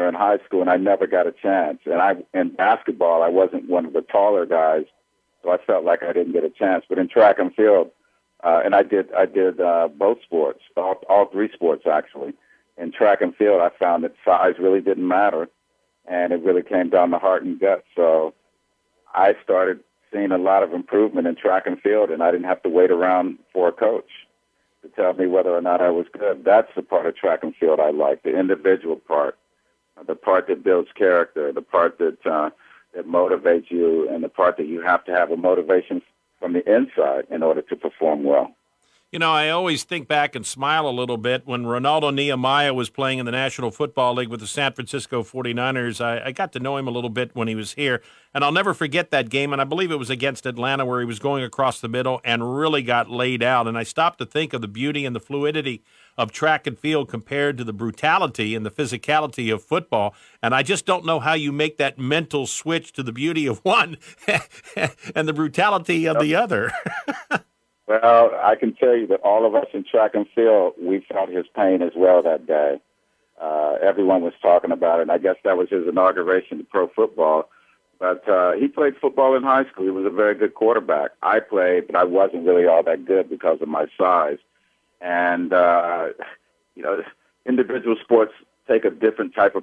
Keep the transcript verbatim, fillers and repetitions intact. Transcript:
in high school, and I never got a chance. And I in basketball, I wasn't one of the taller guys, so I felt like I didn't get a chance. But in track and field, uh, and I did I did uh, both sports, all, all three sports actually. In track and field, I found that size really didn't matter, and it really came down to heart and gut. So I started seeing a lot of improvement in track and field, and I didn't have to wait around for a coach to tell me whether or not I was good. That's the part of track and field I like, the individual part, the part that builds character, the part that uh, that motivates you, and the part that you have to have a motivation from the inside in order to perform well. You know, I always think back and smile a little bit when Ronaldo Nehemiah was playing in the National Football League with the San Francisco forty-niners. I, I got to know him a little bit when he was here, and I'll never forget that game, and I believe it was against Atlanta where he was going across the middle and really got laid out. And I stopped to think of the beauty and the fluidity of track and field compared to the brutality and the physicality of football, and I just don't know how you make that mental switch to the beauty of one and the brutality of the other. Well, I can tell you that all of us in track and field, we felt his pain as well that day. Uh, everyone was talking about it, and I guess that was his inauguration to pro football. But uh, he played football in high school. He was a very good quarterback. I played, but I wasn't really all that good because of my size. And, uh, you know, individual sports take a different type of